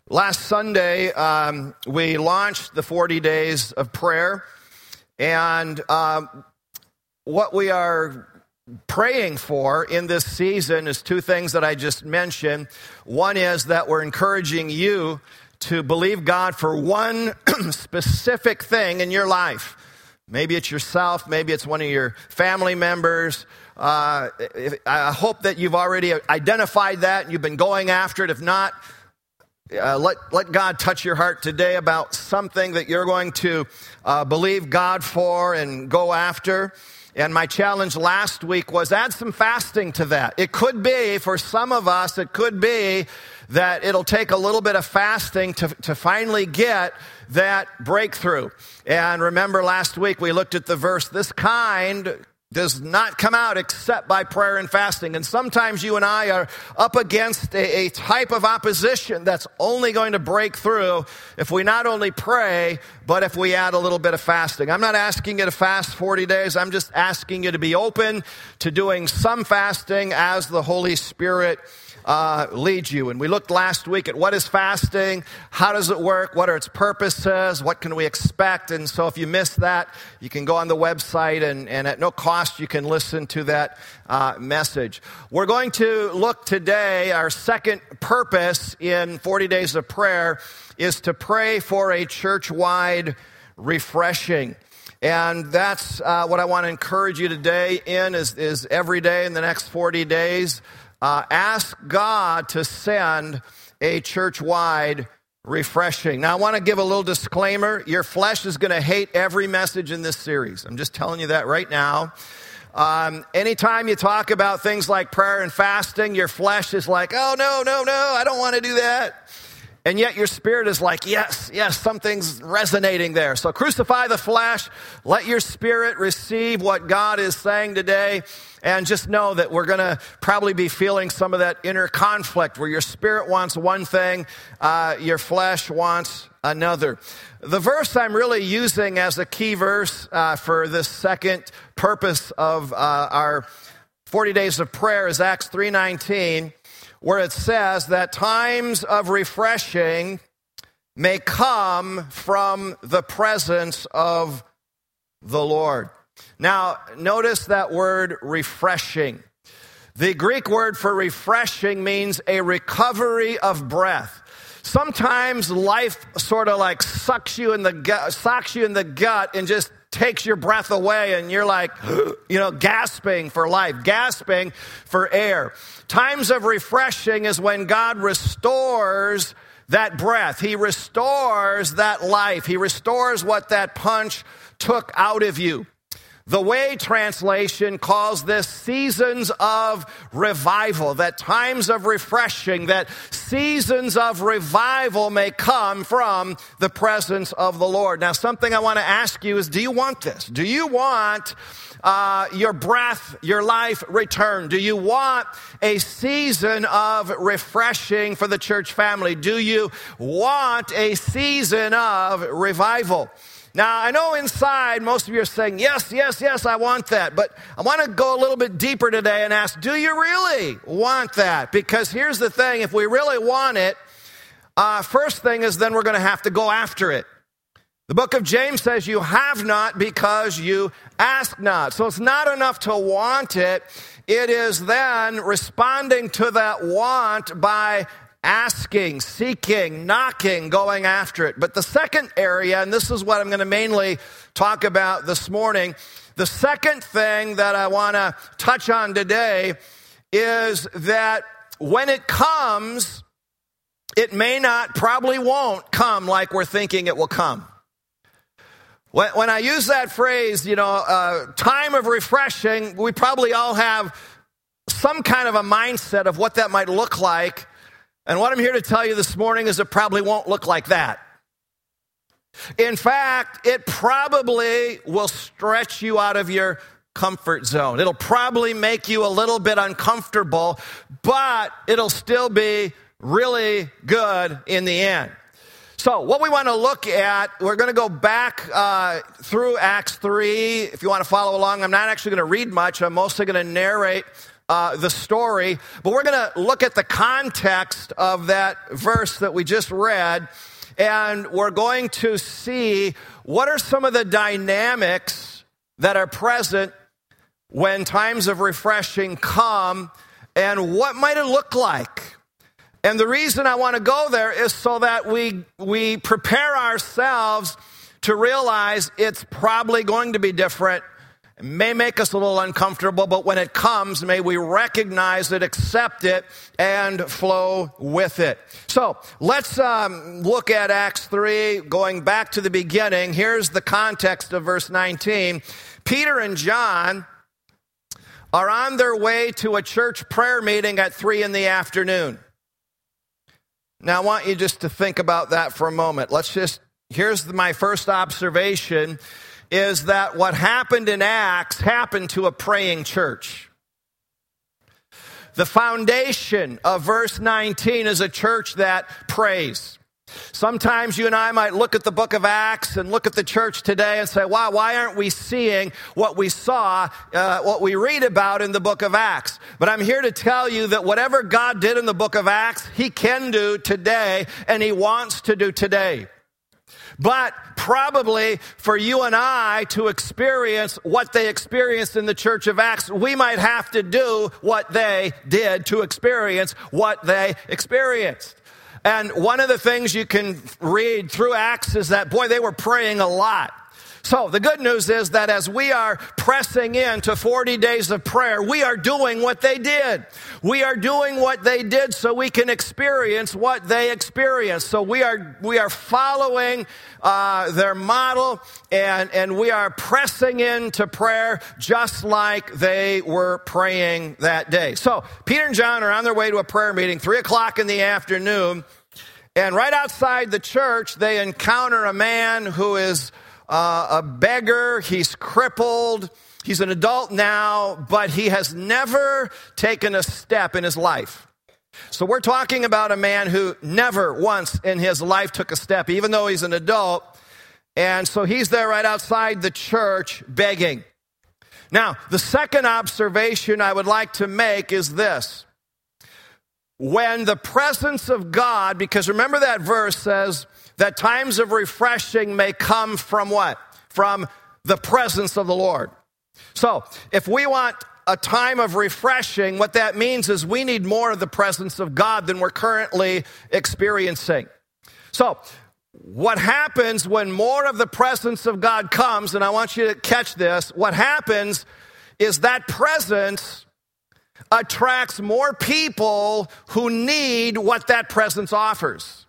Last Sunday, we launched the 40 days of prayer, and what we are praying for in this season is two things that I just mentioned. One is that we're encouraging you to believe God for one specific thing in your life. Maybe it's yourself, maybe it's one of your family members. I hope that you've already identified that and you've been going after it. If not, let God touch your heart today about something that you're going to believe God for and go after. And my challenge last week was add some fasting to that. It could be, for some of us, it could be that it'll take a little bit of fasting to finally get that breakthrough. And remember last week we looked at the verse, this kind does not come out except by prayer and fasting. And sometimes you and I are up against a type of opposition that's only going to break through if we not only pray, but if we add a little bit of fasting. I'm not asking you to fast 40 days. I'm just asking you to be open to doing some fasting as the Holy Spirit leads you. And we looked last week at what is fasting, how does it work, what are its purposes, what can we expect. And so if you missed that, you can go on the website and at no cost you can listen to that message. We're going to look today, our second purpose in 40 days of prayer is to pray for a church-wide refreshing. And that's what I want to encourage you today in is every day in the next 40 days, ask God to send a church-wide refreshing. Now, I want to give a little disclaimer. Your flesh is going to hate every message in this series. I'm just telling you that right now. Anytime you talk about things like prayer and fasting, your flesh is like, oh, no, I don't want to do that. And yet your spirit is like, yes, something's resonating there. So crucify the flesh. Let your spirit receive what God is saying today. And just know that we're going to probably be feeling some of that inner conflict where your spirit wants one thing, your flesh wants another. The verse I'm really using as a key verse for this second purpose of our 40 days of prayer is Acts 3:19. Where it says that times of refreshing may come from the presence of the Lord. Now, notice that word refreshing. The Greek word for refreshing means a recovery of breath. Sometimes life sort of like socks you in the gut and just takes your breath away and you're like, gasping for life, gasping for air. Times of refreshing is when God restores that breath. He restores that life. He restores what that punch took out of you. The Way translation calls this seasons of revival, that times of refreshing, that seasons of revival may come from the presence of the Lord. Now, something I want to ask you is, do you want this? Do you want your breath, your life returned? Do you want a season of refreshing for the church family? Do you want a season of revival? Now, I know inside most of you are saying, yes, I want that. But I want to go a little bit deeper today and ask, do you really want that? Because here's the thing, if we really want it, first thing is then we're going to have to go after it. The book of James says you have not because you ask not. So it's not enough to want it. It is then responding to that want by asking, seeking, knocking, going after it. But the second area, and this is what I'm going to mainly talk about this morning, the second thing that I want to touch on today is that when it comes, it may not, probably won't come like we're thinking it will come. When I use that phrase, time of refreshing, we probably all have some kind of a mindset of what that might look like. And what I'm here to tell you this morning is it probably won't look like that. In fact, it probably will stretch you out of your comfort zone. It'll probably make you a little bit uncomfortable, but it'll still be really good in the end. So what we want to look at, we're going to go back through Acts 3. If you want to follow along, I'm not actually going to read much. I'm mostly going to narrate the story, but we're going to look at the context of that verse that we just read, and we're going to see what are some of the dynamics that are present when times of refreshing come, and what might it look like. And the reason I want to go there is so that we prepare ourselves to realize it's probably going to be different. It may make us a little uncomfortable, but when it comes, may we recognize it, accept it, and flow with it. So let's look at Acts 3, going back to the beginning. Here's the context of verse 19. Peter and John are on their way to a church prayer meeting at 3 in the afternoon. Now, I want you just to think about that for a moment. Here's my first observation, is that what happened in Acts happened to a praying church. The foundation of verse 19 is a church that prays. Sometimes you and I might look at the book of Acts and look at the church today and say, wow, why aren't we seeing what we saw, what we read about in the book of Acts? But I'm here to tell you that whatever God did in the book of Acts, he can do today, and he wants to do today. But probably for you and I to experience what they experienced in the church of Acts, we might have to do what they did to experience what they experienced. And one of the things you can read through Acts is that, boy, they were praying a lot. So the good news is that as we are pressing into 40 days of prayer, we are doing what they did. We are doing what they did so we can experience what they experienced. So we are following their model, and we are pressing into prayer just like they were praying that day. So Peter and John are on their way to a prayer meeting, 3 o'clock in the afternoon, and right outside the church, they encounter a man who is a beggar. He's crippled. He's an adult now, but he has never taken a step in his life. So we're talking about a man who never once in his life took a step, even though he's an adult. And so he's there right outside the church begging. Now, the second observation I would like to make is this. When the presence of God, because remember that verse says that times of refreshing may come from what? From the presence of the Lord. So if we want a time of refreshing, what that means is we need more of the presence of God than we're currently experiencing. So what happens when more of the presence of God comes, and I want you to catch this, what happens is that presence attracts more people who need what that presence offers.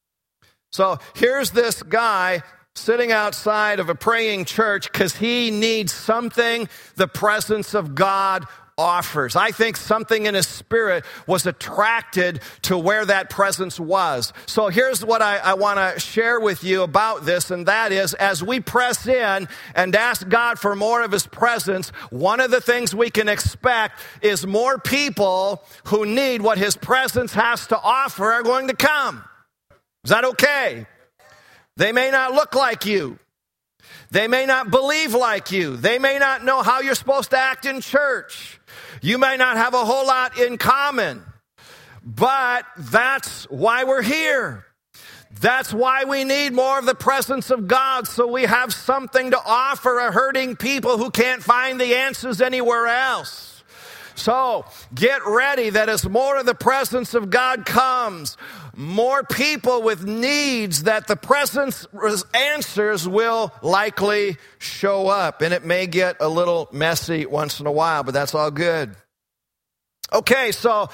So here's this guy sitting outside of a praying church because he needs something the presence of God offers. I think something in his spirit was attracted to where that presence was. So here's what I want to share with you about this, and that is, as we press in and ask God for more of his presence, one of the things we can expect is more people who need what his presence has to offer are going to come. Is that okay? They may not look like you. They may not believe like you. They may not know how you're supposed to act in church. You may not have a whole lot in common. But that's why we're here. That's why we need more of the presence of God, so we have something to offer a hurting people who can't find the answers anywhere else. So get ready that as more of the presence of God comes, more people with needs, that the presence answers will likely show up. And it may get a little messy once in a while, but that's all good. Okay, so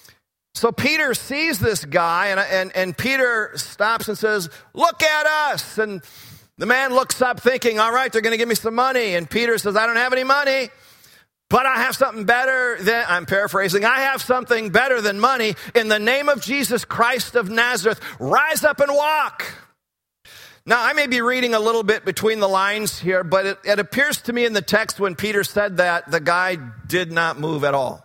Peter sees this guy, and Peter stops and says, "Look at us." And the man looks up thinking, all right, they're going to give me some money. And Peter says, "I don't have any money. But I have something better than," I'm paraphrasing, "I have something better than money. In the name of Jesus Christ of Nazareth, rise up and walk." Now, I may be reading a little bit between the lines here, but it appears to me in the text when Peter said that, the guy did not move at all.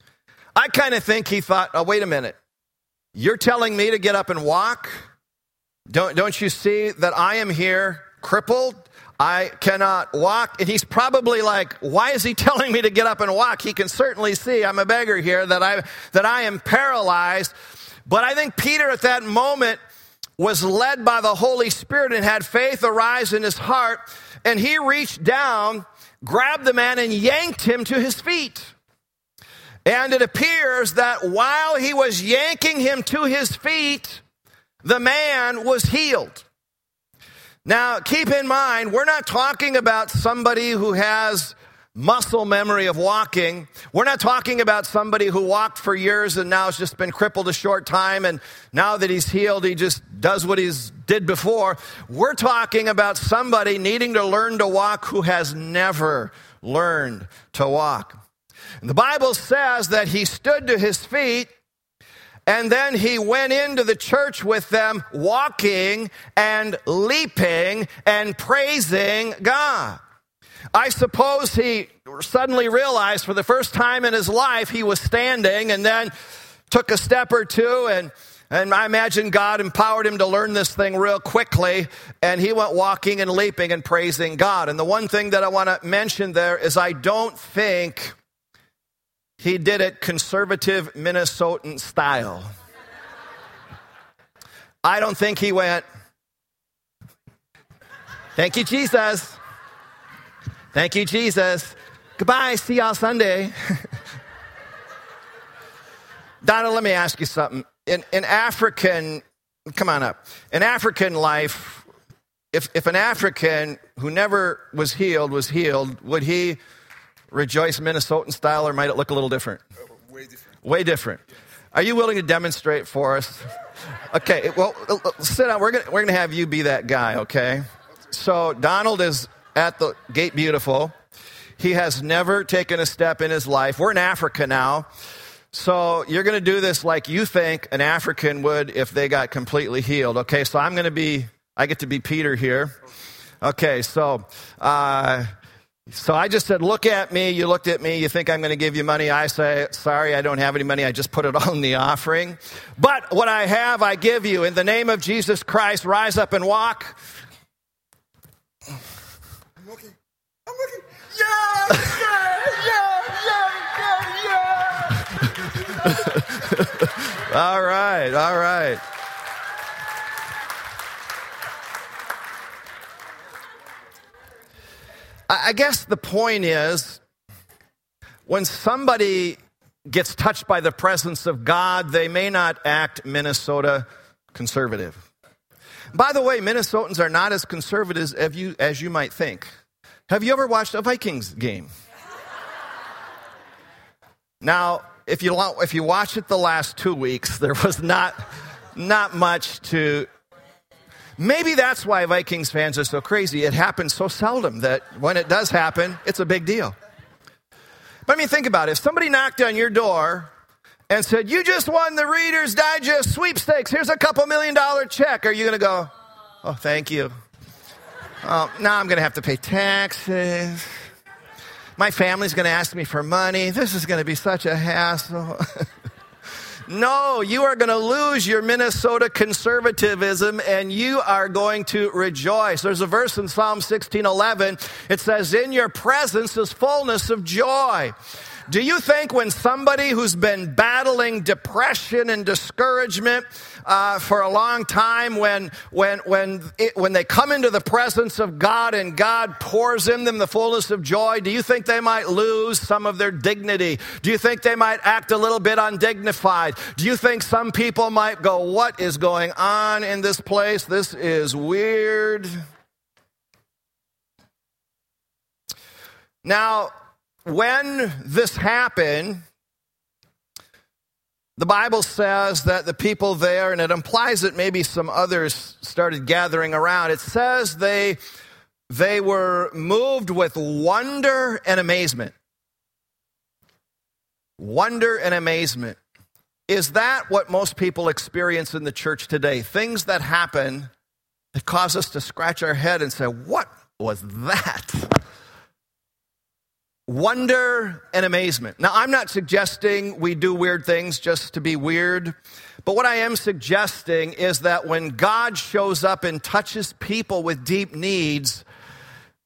I kind of think he thought, oh, wait a minute. You're telling me to get up and walk? Don't you see that I am here crippled? I cannot walk. And he's probably like, why is he telling me to get up and walk? He can certainly see I'm a beggar here, that I am paralyzed. But I think Peter at that moment was led by the Holy Spirit and had faith arise in his heart. And he reached down, grabbed the man, and yanked him to his feet. And it appears that while he was yanking him to his feet, the man was healed. Now, keep in mind, we're not talking about somebody who has muscle memory of walking. We're not talking about somebody who walked for years and now has just been crippled a short time, and now that he's healed, he just does what he's did before. We're talking about somebody needing to learn to walk who has never learned to walk. And the Bible says that he stood to his feet, and then he went into the church with them, walking and leaping and praising God. I suppose he suddenly realized for the first time in his life he was standing, and then took a step or two, and I imagine God empowered him to learn this thing real quickly, and he went walking and leaping and praising God. And the one thing that I want to mention there is I don't think he did it conservative Minnesotan style. I don't think he went, thank you, Jesus. Thank you, Jesus. Goodbye, see y'all Sunday. Donald, let me ask you something. In African, come on up. In African life, if an African who never was healed, would he rejoice Minnesotan style, or might it look a little different? Way different. Way different. Are you willing to demonstrate for us? Okay, well, sit down. We're gonna have you be that guy, okay? So Donald is at the Gate Beautiful. He has never taken a step in his life. We're in Africa now. So you're going to do this like you think an African would if they got completely healed. Okay, so I get to be Peter here. Okay, so I just said, look at me. You looked at me. You think I'm going to give you money. I say, sorry, I don't have any money. I just put it all in the offering. But what I have, I give you. In the name of Jesus Christ, rise up and walk. I'm looking. Yeah. All right. I guess the point is, when somebody gets touched by the presence of God, they may not act Minnesota conservative. By the way, Minnesotans are not as conservative as you might think. Have you ever watched a Vikings game? Now, if you watch it the last 2 weeks, there was not much to. Maybe that's why Vikings fans are so crazy. It happens so seldom that when it does happen, it's a big deal. But I mean, think about it. If somebody knocked on your door and said, you just won the Reader's Digest sweepstakes, here's a $2 million check, are you going to go, oh, thank you? Oh, now I'm going to have to pay taxes. My family's going to ask me for money. This is going to be such a hassle. No, you are going to lose your Minnesota conservatism, and you are going to rejoice. There's a verse in Psalm 16:11. It says, in your presence is fullness of joy. Do you think when somebody who's been battling depression and discouragement for a long time, when they come into the presence of God and God pours in them the fullness of joy, do you think they might lose some of their dignity? Do you think they might act a little bit undignified? Do you think some people might go, what is going on in this place? This is weird. Now, when this happened, the Bible says that the people there, and it implies that maybe some others started gathering around, it says they were moved with wonder and amazement. Wonder and amazement. Is that what most people experience in the church today? Things that happen that cause us to scratch our head and say, what was that? Wonder and amazement. Now, I'm not suggesting we do weird things just to be weird, but what I am suggesting is that when God shows up and touches people with deep needs,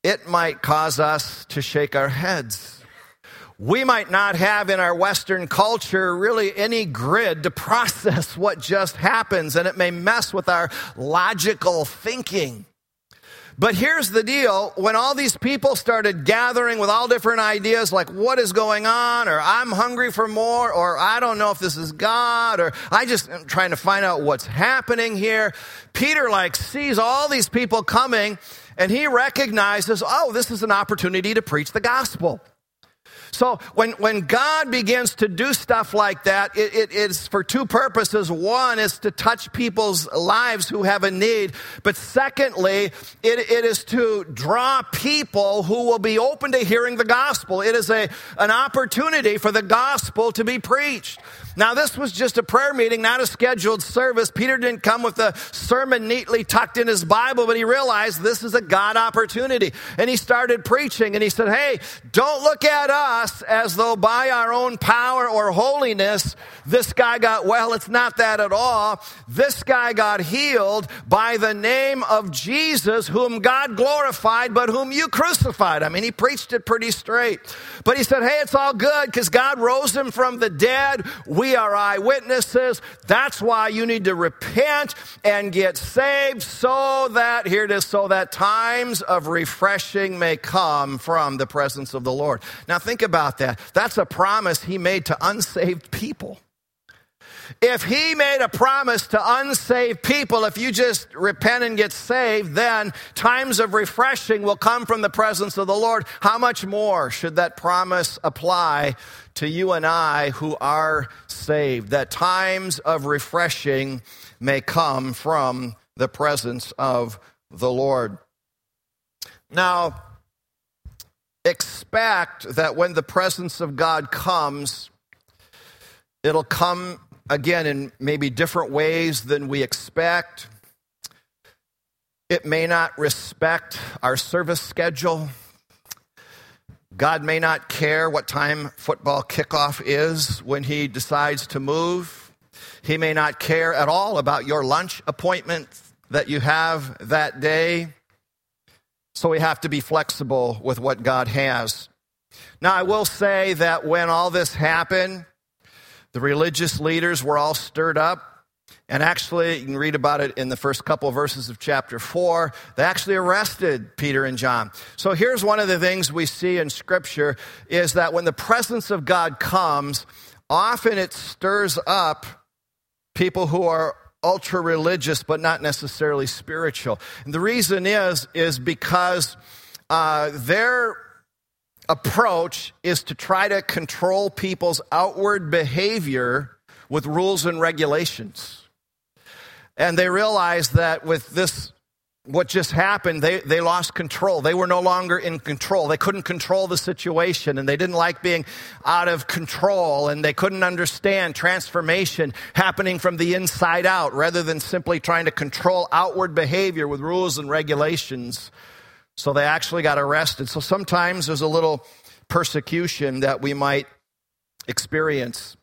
it might cause us to shake our heads. We might not have in our Western culture really any grid to process what just happens, and it may mess with our logical thinking. But here's the deal. When all these people started gathering with all different ideas, like what is going on, or I'm hungry for more, or I don't know if this is God, or I just am trying to find out what's happening here, Peter sees all these people coming, and he recognizes, oh, this is an opportunity to preach the gospel. So when God begins to do stuff like that, it is for two purposes. One is to touch people's lives who have a need. But secondly, it is to draw people who will be open to hearing the gospel. It is an opportunity for the gospel to be preached. Now, this was just a prayer meeting, not a scheduled service. Peter didn't come with a sermon neatly tucked in his Bible, but he realized this is a God opportunity. And he started preaching, and he said, hey, don't look at us as though by our own power or holiness, this guy got well. It's not that at all. This guy got healed by the name of Jesus, whom God glorified, but whom you crucified. I mean, he preached it pretty straight. But he said, hey, it's all good because God rose him from the dead. We are eyewitnesses. That's why you need to repent and get saved so that times of refreshing may come from the presence of the Lord. Now think about that. That's a promise he made to unsaved people. If he made a promise to unsaved people, if you just repent and get saved, then times of refreshing will come from the presence of the Lord. How much more should that promise apply to you and I who are saved? That times of refreshing may come from the presence of the Lord. Now, expect that when the presence of God comes, it'll come again in maybe different ways than we expect. It may not respect our service schedule. God may not care what time football kickoff is when he decides to move. He may not care at all about your lunch appointment that you have that day. So we have to be flexible with what God has. Now, I will say that when all this happened, the religious leaders were all stirred up. And actually, you can read about it in the first couple of verses of chapter 4. They actually arrested Peter and John. So here's one of the things we see in Scripture is that when the presence of God comes, often it stirs up people who are ultra-religious but not necessarily spiritual. And the reason is because their approach is to try to control people's outward behavior with rules and regulations. And they realized that with this, what just happened, they lost control. They were no longer in control. They couldn't control the situation, and they didn't like being out of control, and they couldn't understand transformation happening from the inside out rather than simply trying to control outward behavior with rules and regulations. So they actually got arrested. So sometimes there's a little persecution that we might experience.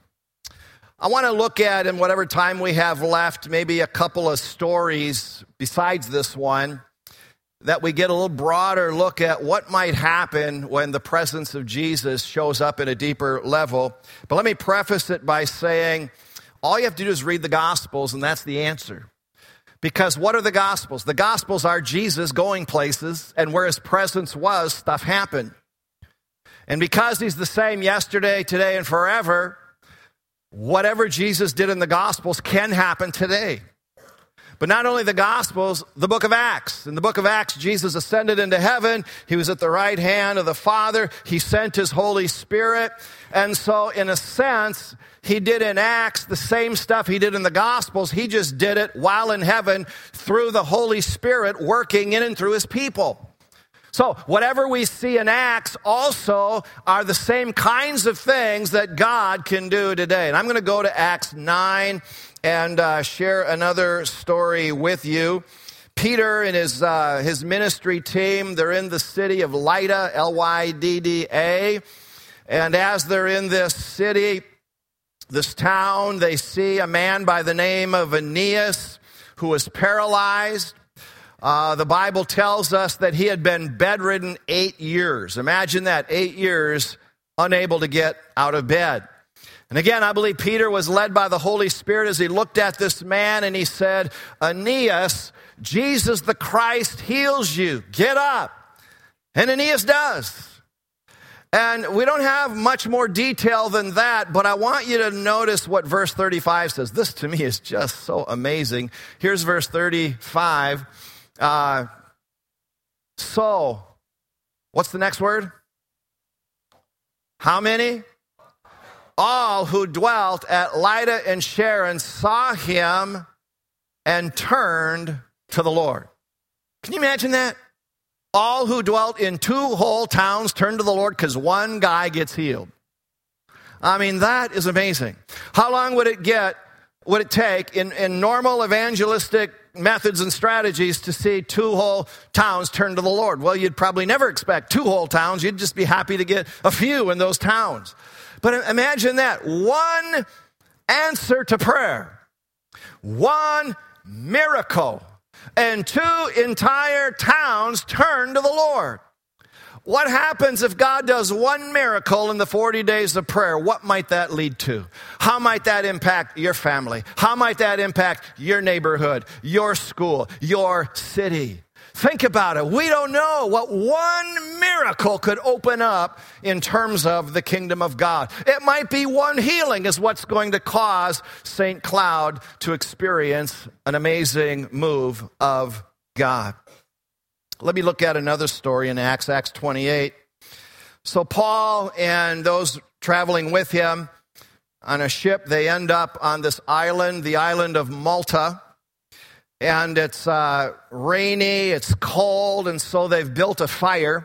I want to look at, in whatever time we have left, maybe a couple of stories besides this one, that we get a little broader look at what might happen when the presence of Jesus shows up at a deeper level. But let me preface it by saying, all you have to do is read the Gospels, and that's the answer. Because what are the Gospels? The Gospels are Jesus going places, and where his presence was, stuff happened. And because he's the same yesterday, today, and forever, whatever Jesus did in the Gospels can happen today. But not only the Gospels, the book of Acts. In the book of Acts, Jesus ascended into heaven. He was at the right hand of the Father. He sent his Holy Spirit. And so, in a sense, he did in Acts the same stuff he did in the Gospels. He just did it while in heaven through the Holy Spirit working in and through his people. So whatever we see in Acts also are the same kinds of things that God can do today. And I'm going to go to Acts 9 and share another story with you. Peter and his ministry team, they're in the city of Lydda, Lydda. And as they're in this city, this town, they see a man by the name of Aeneas who was paralyzed. The Bible tells us that he had been bedridden 8 years. Imagine that, 8 years unable to get out of bed. And again, I believe Peter was led by the Holy Spirit as he looked at this man and he said, Aeneas, Jesus the Christ heals you. Get up. And Aeneas does. And we don't have much more detail than that, but I want you to notice what verse 35 says. This to me is just so amazing. Here's verse 35. So, what's the next word? How many? All who dwelt at Lydda and Sharon saw him and turned to the Lord. Can you imagine that? All who dwelt in 2 whole towns turned to the Lord because one guy gets healed. I mean, that is amazing. How long would it take in normal evangelistic methods and strategies to see 2 whole towns turn to the Lord? Well, you'd probably never expect 2 whole towns. You'd just be happy to get a few in those towns. But imagine that. One answer to prayer. One miracle. And 2 entire towns turn to the Lord. What happens if God does one miracle in the 40 days of prayer? What might that lead to? How might that impact your family? How might that impact your neighborhood, your school, your city? Think about it. We don't know what one miracle could open up in terms of the kingdom of God. It might be one healing is what's going to cause St. Cloud to experience an amazing move of God. Let me look at another story in Acts 28. So Paul and those traveling with him on a ship, they end up on this island, the island of Malta. And it's rainy, it's cold, and so they've built a fire.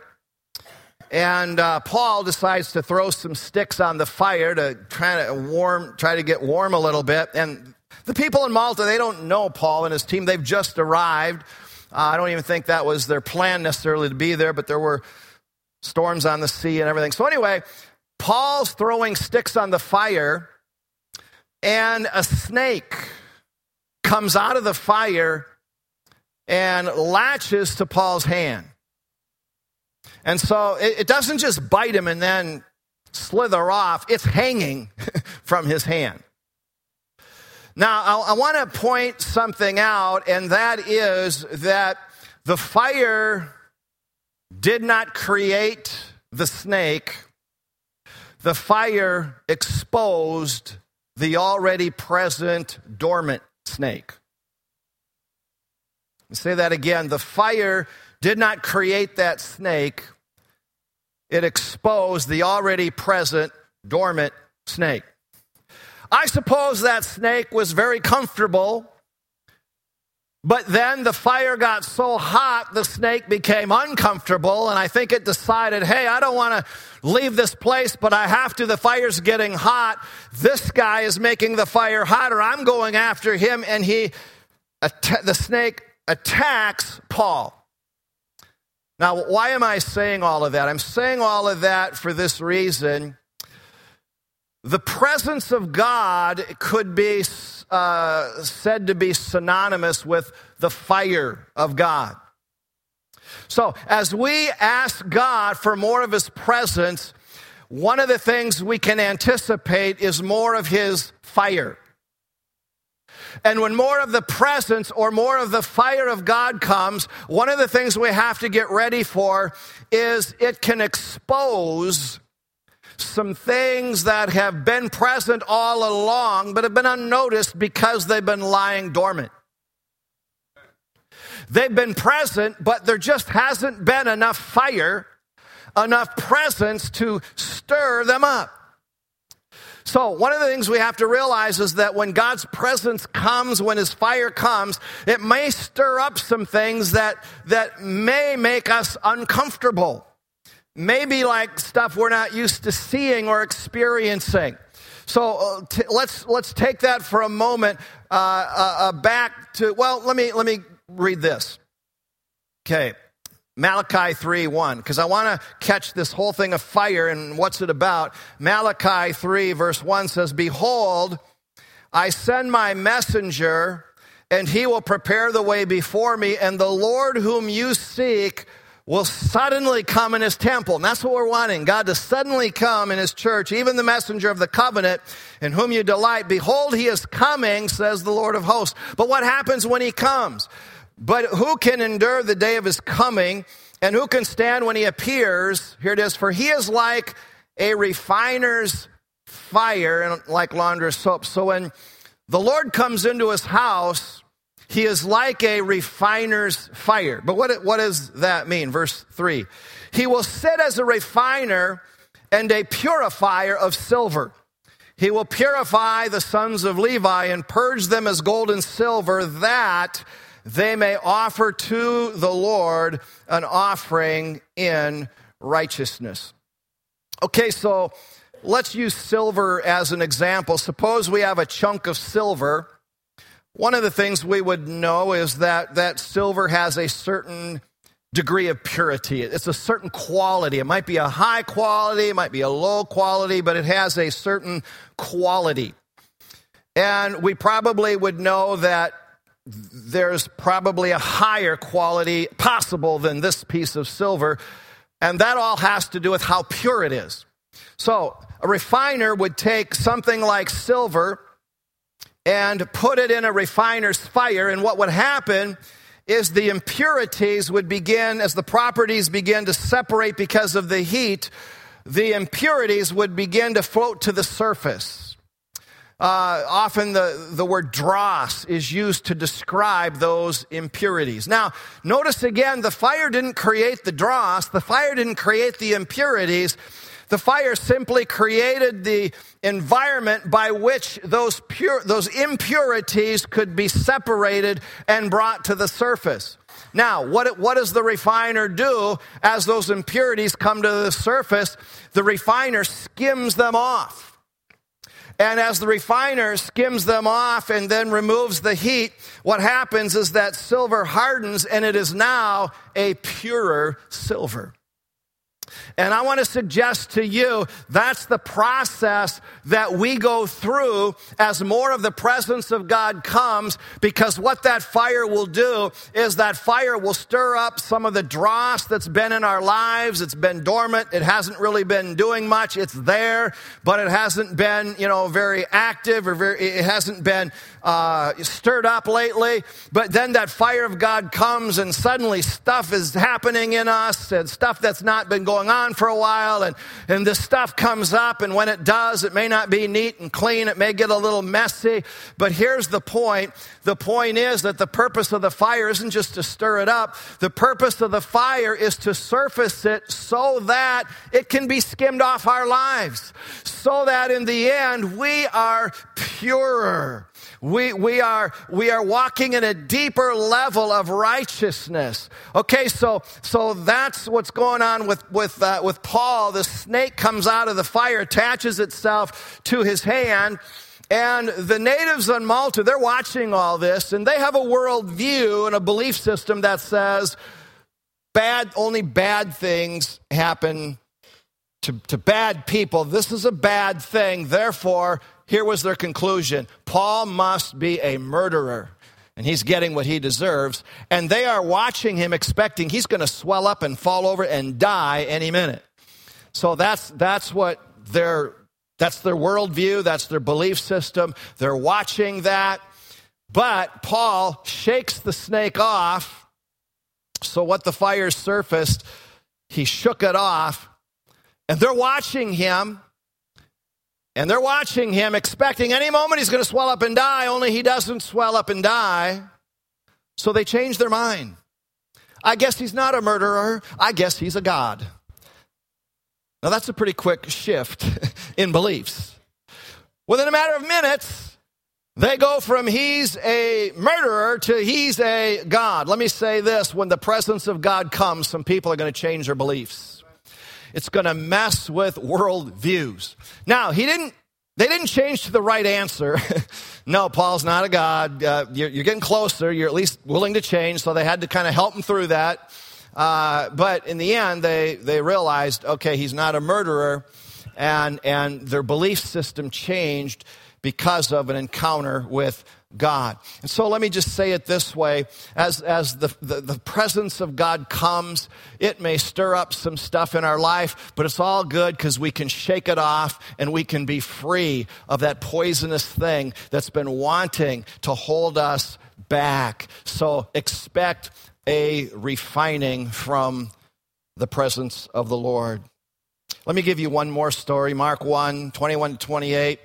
And Paul decides to throw some sticks on the fire to try to get warm a little bit. And the people in Malta, they don't know Paul and his team. They've just arrived. I don't even think that was their plan necessarily to be there, but there were storms on the sea and everything. So anyway, Paul's throwing sticks on the fire, and a snake comes out of the fire and latches to Paul's hand. And so it doesn't just bite him and then slither off. It's hanging from his hand. Now, I want to point something out, and that is that the fire did not create the snake. The fire exposed the already present dormant snake. I'll say that again. The fire did not create that snake. It exposed the already present dormant snake. I suppose that snake was very comfortable, but then the fire got so hot, the snake became uncomfortable, and I think it decided, hey, I don't want to leave this place, but I have to. The fire's getting hot. This guy is making the fire hotter. I'm going after him, and the snake attacks Paul. Now, why am I saying all of that? I'm saying all of that for this reason. The presence of God could be said to be synonymous with the fire of God. So, as we ask God for more of His presence, one of the things we can anticipate is more of His fire. And when more of the presence or more of the fire of God comes, one of the things we have to get ready for is it can expose some things that have been present all along but have been unnoticed because they've been lying dormant. They've been present, but there just hasn't been enough fire, enough presence to stir them up. So one of the things we have to realize is that when God's presence comes, when His fire comes, it may stir up some things that may make us uncomfortable. Maybe like stuff we're not used to seeing or experiencing. So let's take that for a moment back to, well, let me read this. Okay, Malachi 3:1, because I want to catch this whole thing of fire and what's it about. Malachi 3 verse 1 says, "Behold, I send my messenger, and he will prepare the way before me, and the Lord whom you seek will suddenly come in his temple. And that's what we're wanting, God to suddenly come in his church, even the messenger of the covenant in whom you delight. Behold, he is coming, says the Lord of hosts. But what happens when he comes? But who can endure the day of his coming, and who can stand when he appears? Here it is, for he is like a refiner's fire and like launderer's soap. So when the Lord comes into his house, he is like a refiner's fire. But what does that mean? Verse 3. He will sit as a refiner and a purifier of silver. He will purify the sons of Levi and purge them as gold and silver, that they may offer to the Lord an offering in righteousness. Okay, so let's use silver as an example. Suppose we have a chunk of silver. One of the things we would know is that silver has a certain degree of purity. It's a certain quality. It might be a high quality, it might be a low quality, but it has a certain quality. And we probably would know that there's probably a higher quality possible than this piece of silver, and that all has to do with how pure it is. So a refiner would take something like silver and put it in a refiner's fire, and what would happen is the impurities would begin, as the properties begin to separate because of the heat, the impurities would begin to float to the surface. Often the word dross is used to describe those impurities. Now, notice again, the fire didn't create the dross, the fire didn't create the impurities. The fire simply created the environment by which those impurities could be separated and brought to the surface. Now, what does the refiner do as those impurities come to the surface? The refiner skims them off. And as the refiner skims them off and then removes the heat, what happens is that silver hardens, and it is now a purer silver. And I want to suggest to you that's the process that we go through as more of the presence of God comes, because what that fire will do is that fire will stir up some of the dross that's been in our lives. It's been dormant. It hasn't really been doing much. It's there, but it hasn't been, very active, or it hasn't been stirred up lately. But then that fire of God comes, and suddenly stuff is happening in us, and stuff that's not been going on for a while, and this stuff comes up, and when it does, it may not be neat and clean. It may get a little messy, but here's the point. The point is that the purpose of the fire isn't just to stir it up. The purpose of the fire is to surface it so that it can be skimmed off our lives, so that in the end we are purer. We are walking in a deeper level of righteousness. Okay, so that's what's going on with Paul. The snake comes out of the fire, attaches itself to his hand, and the natives on Malta, they're watching all this, and they have a worldview and a belief system that says only bad things happen to bad people. This is a bad thing, therefore, here was their conclusion: Paul must be a murderer, and he's getting what he deserves. And they are watching him, expecting he's going to swell up and fall over and die any minute. So that's their worldview, that's their belief system. They're watching that. But Paul shakes the snake off. So what the fire surfaced, he shook it off. And they're watching him. And they're watching him, expecting any moment he's going to swell up and die, only he doesn't swell up and die. So they change their mind. I guess he's not a murderer. I guess he's a god. Now that's a pretty quick shift in beliefs. Within a matter of minutes, they go from he's a murderer to he's a god. Let me say this: when the presence of God comes, some people are going to change their beliefs. It's going to mess with worldviews. Now, they didn't change to the right answer. No, Paul's not a god. You're getting closer. You're at least willing to change. So they had to kind of help him through that. But in the end, they realized, okay, he's not a murderer. And their belief system changed because of an encounter with God. And so let me just say it this way. As the presence of God comes, it may stir up some stuff in our life, but it's all good because we can shake it off and we can be free of that poisonous thing that's been wanting to hold us back. So expect a refining from the presence of the Lord. Let me give you one more story. Mark 1, 21 to 28.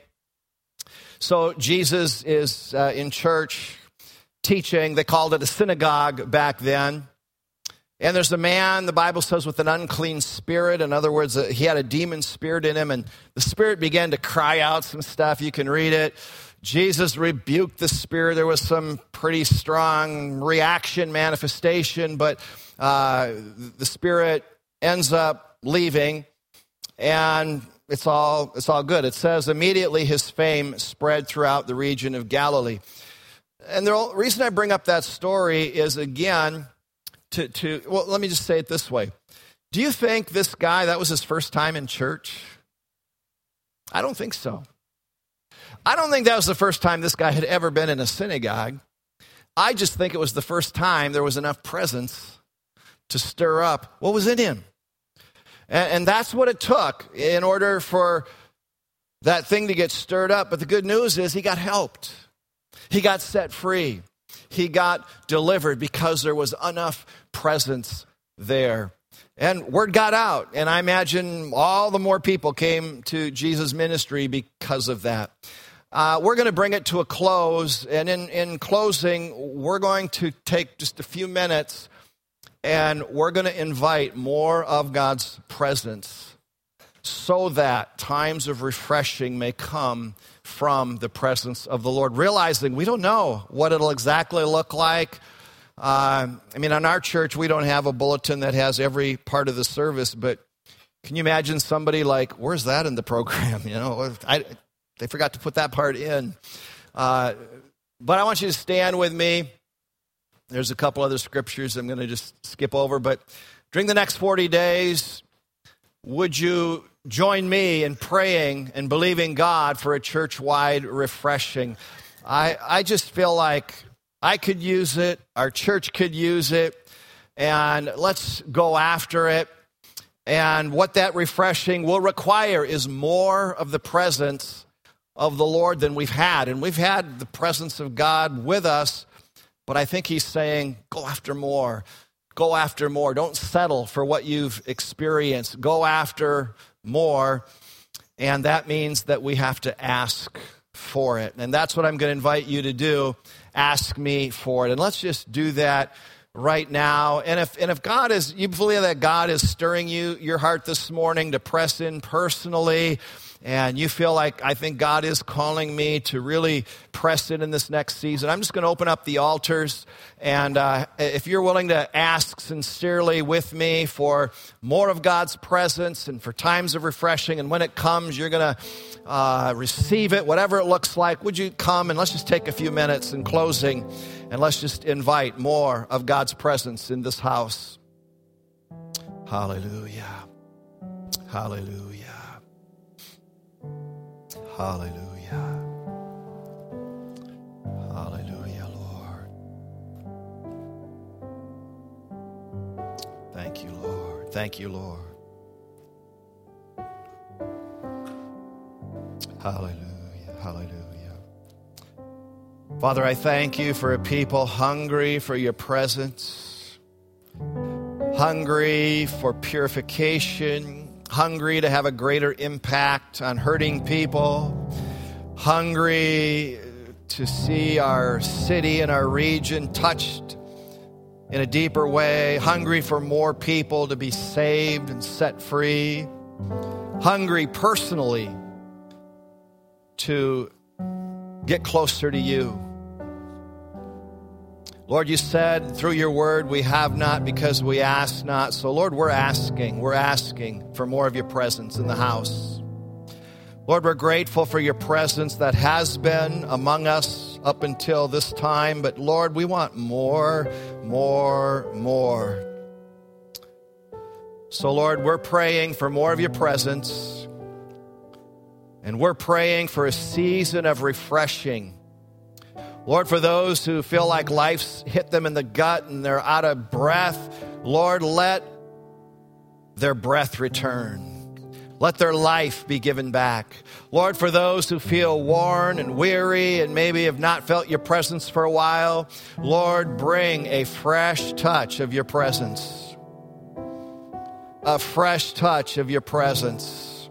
So Jesus is in church teaching. They called it a synagogue back then. And there's a man, the Bible says, with an unclean spirit. In other words, he had a demon spirit in him, and the spirit began to cry out some stuff. You can read it. Jesus rebuked the spirit. There was some pretty strong reaction, manifestation, but the spirit ends up leaving, and it's all good. It says, immediately his fame spread throughout the region of Galilee. And the reason I bring up that story is, again, well, let me just say it this way. Do you think this guy, that was his first time in church? I don't think so. I don't think that was the first time this guy had ever been in a synagogue. I just think it was the first time there was enough presence to stir up what was in him. And that's what it took in order for that thing to get stirred up. But the good news is he got helped. He got set free. He got delivered because there was enough presence there. And word got out. And I imagine all the more people came to Jesus' ministry because of that. We're going to bring it to a close. And in closing, we're going to take just a few minutes and we're going to invite more of God's presence so that times of refreshing may come from the presence of the Lord, realizing we don't know what it'll exactly look like. In our church, we don't have a bulletin that has every part of the service, but can you imagine somebody like, where's that in the program? They forgot to put that part in. But I want you to stand with me. There's a couple other scriptures I'm going to just skip over, but during the next 40 days, would you join me in praying and believing God for a church-wide refreshing? I just feel like I could use it, our church could use it, and let's go after it. And what that refreshing will require is more of the presence of the Lord than we've had. And we've had the presence of God with us, but I think he's saying, go after more. Go after more. Don't settle for what you've experienced. Go after more. And that means that we have to ask for it. And that's what I'm going to invite you to do. Ask me for it. And let's just do that right now. And if God is, you believe that God is stirring your heart this morning to press in personally, and you feel like, I think God is calling me to really press in this next season, I'm just going to open up the altars. And if you're willing to ask sincerely with me for more of God's presence and for times of refreshing, and when it comes, you're going to receive it, whatever it looks like, would you come and let's just take a few minutes in closing, and let's just invite more of God's presence in this house. Hallelujah. Hallelujah. Hallelujah. Hallelujah, Lord. Thank you, Lord. Thank you, Lord. Hallelujah. Hallelujah. Father, I thank you for a people hungry for your presence, hungry for purification, hungry to have a greater impact on hurting people, hungry to see our city and our region touched in a deeper way, hungry for more people to be saved and set free, hungry personally to get closer to you. Lord, you said through your word, we have not because we ask not. So, Lord, we're asking for more of your presence in the house. Lord, we're grateful for your presence that has been among us up until this time. But, Lord, we want more. So, Lord, we're praying for more of your presence. And we're praying for a season of refreshing. Lord, for those who feel like life's hit them in the gut and they're out of breath, Lord, let their breath return. Let their life be given back. Lord, for those who feel worn and weary and maybe have not felt your presence for a while, Lord, bring a fresh touch of your presence. A fresh touch of your presence.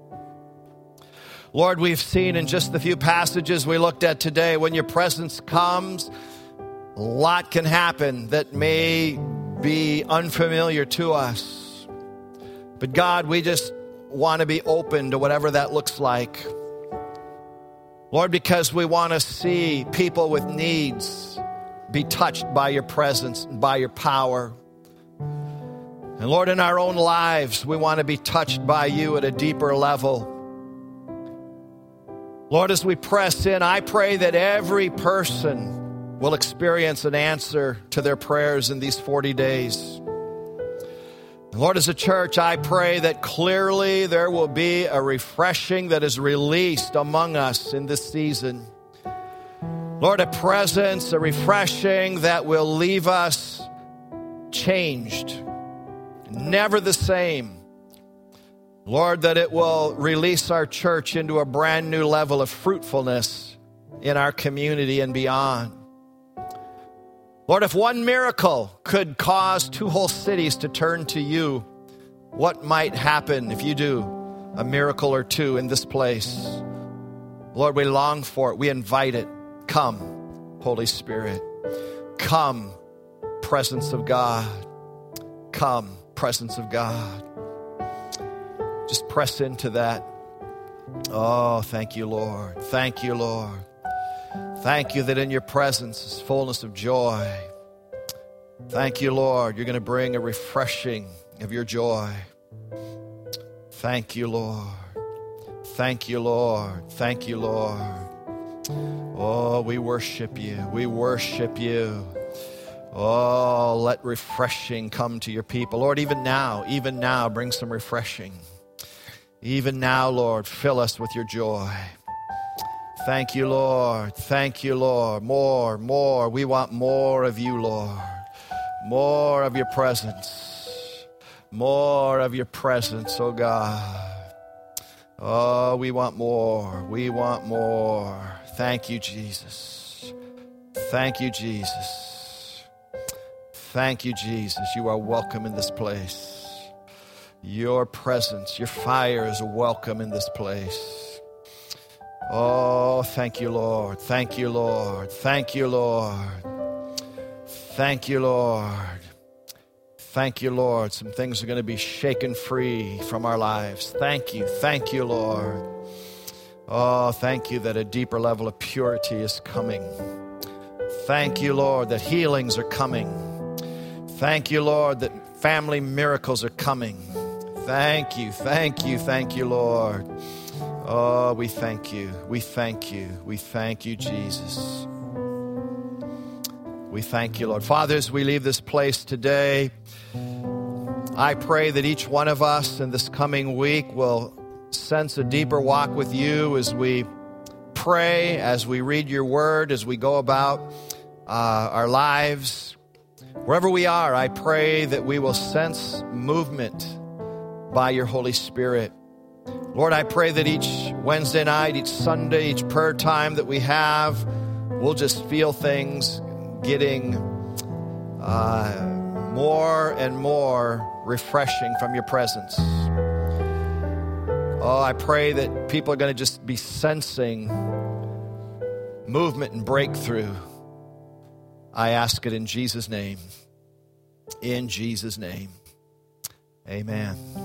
Lord, we've seen in just the few passages we looked at today, when your presence comes, a lot can happen that may be unfamiliar to us. But God, we just want to be open to whatever that looks like. Lord, because we want to see people with needs be touched by your presence and by your power. And Lord, in our own lives, we want to be touched by you at a deeper level. Lord, as we press in, I pray that every person will experience an answer to their prayers in these 40 days. Lord, as a church, I pray that clearly there will be a refreshing that is released among us in this season. Lord, a presence, a refreshing that will leave us changed, never the same. Lord, that it will release our church into a brand new level of fruitfulness in our community and beyond. Lord, if one miracle could cause 2 whole cities to turn to you, what might happen if you do a miracle or 2 in this place? Lord, we long for it. We invite it. Come, Holy Spirit. Come, presence of God. Come, presence of God. Just press into that. Oh, thank you, Lord. Thank you, Lord. Thank you that in your presence is fullness of joy. Thank you, Lord. You're going to bring a refreshing of your joy. Thank you, Lord. Thank you, Lord. Thank you, Lord. Oh, we worship you. We worship you. Oh, let refreshing come to your people. Lord, even now, bring some refreshing. Even now, Lord, fill us with your joy. Thank you, Lord. Thank you, Lord. More. We want more of you, Lord. More of your presence. More of your presence, oh God. Oh, we want more. We want more. Thank you, Jesus. Thank you, Jesus. Thank you, Jesus. You are welcome in this place. Your presence, your fire is welcome in this place. Oh, thank you, Lord. Thank you, Lord. Thank you, Lord. Thank you, Lord. Thank you, Lord. Some things are going to be shaken free from our lives. Thank you. Thank you, Lord. Oh, thank you that a deeper level of purity is coming. Thank you, Lord, that healings are coming. Thank you, Lord, that family miracles are coming. Thank you, thank you, thank you, Lord. Oh, we thank you, we thank you, we thank you, Jesus. We thank you, Lord. Father, as we leave this place today, I pray that each one of us in this coming week will sense a deeper walk with you as we pray, as we read your word, as we go about our lives. Wherever we are, I pray that we will sense movement by your Holy Spirit. Lord, I pray that each Wednesday night, each Sunday, each prayer time that we have, we'll just feel things getting more and more refreshing from your presence. Oh, I pray that people are going to just be sensing movement and breakthrough. I ask it in Jesus' name. In Jesus' name. Amen.